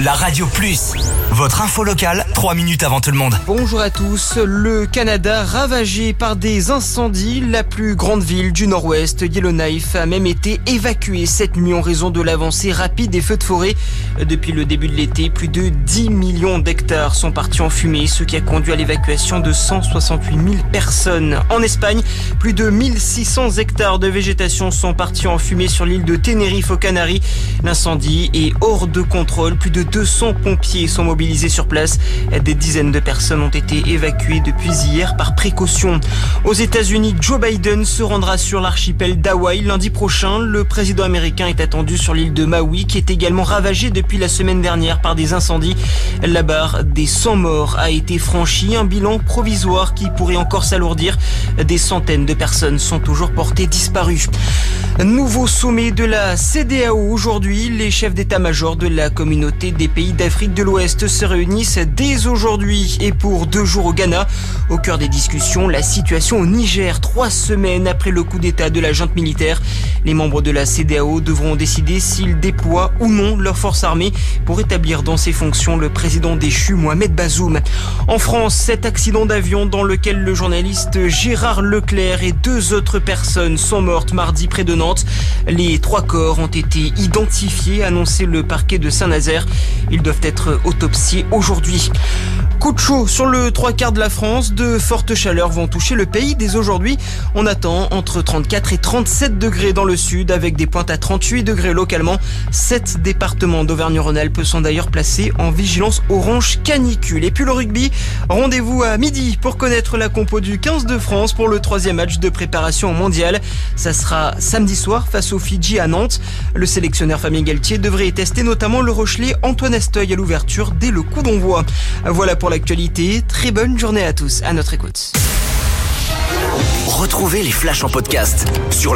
la Radio Plus. Votre info locale, 3 minutes avant tout le monde. Bonjour à tous. Le Canada ravagé par des incendies. La plus grande ville du nord-ouest, Yellowknife, a même été évacuée cette nuit en raison de l'avancée rapide des feux de forêt. Depuis le début de l'été, plus de 10 millions d'hectares sont partis en fumée, ce qui a conduit à l'évacuation de 168 000 personnes. En Espagne, plus de 1600 hectares de végétation sont partis en fumée sur l'île de Tenerife aux Canaries. L'incendie est hors de contrôle. Plus de 200 pompiers sont mobilisés sur place. Des dizaines de personnes ont été évacuées depuis hier par précaution. Aux États-Unis, Joe Biden se rendra sur l'archipel d'Hawaï lundi prochain. Le président américain est attendu sur l'île de Maui, qui est également ravagée depuis la semaine dernière par des incendies. La barre des 100 morts a été franchie, un bilan provisoire qui pourrait encore s'alourdir. Des centaines de personnes sont toujours portées disparues. Nouveau sommet de la CEDEAO aujourd'hui. Les chefs d'état-major de la communauté des pays d'Afrique de l'Ouest se réunissent dès aujourd'hui et pour 2 jours au Ghana. Au cœur des discussions, la situation au Niger, 3 semaines après le coup d'état de la junte militaire. Les membres de la CEDEAO devront décider s'ils déploient ou non leurs forces armées pour établir dans ses fonctions le président déchu Mohamed Bazoum. En France, cet accident d'avion dans lequel le journaliste Gérard Leclerc et 2 autres personnes sont mortes mardi près de Nantes. Les 3 corps ont été identifiés, annonçait le parquet de Saint-Nazaire. Ils doivent être autopsiés aujourd'hui. Coup de chaud sur le 3/4 de la France. De fortes chaleurs vont toucher le pays dès aujourd'hui. On attend entre 34 et 37 degrés dans le sud avec des pointes à 38 degrés localement. 7 départements d'Auvergne-Rhône-Alpes sont d'ailleurs placés en vigilance orange canicule. Et puis le rugby, rendez-vous à midi pour connaître la compo du 15 de France pour le 3e match de préparation au mondial. Ça sera samedi soir face aux Fidji à Nantes. Le sélectionneur Fabien Galtier devrait y tester notamment le Rochelais Antoine Asteuil à l'ouverture dès le coup d'envoi. Voilà pour l'actualité. Très bonne journée à tous. À notre écoute. Retrouvez les flashs en podcast sur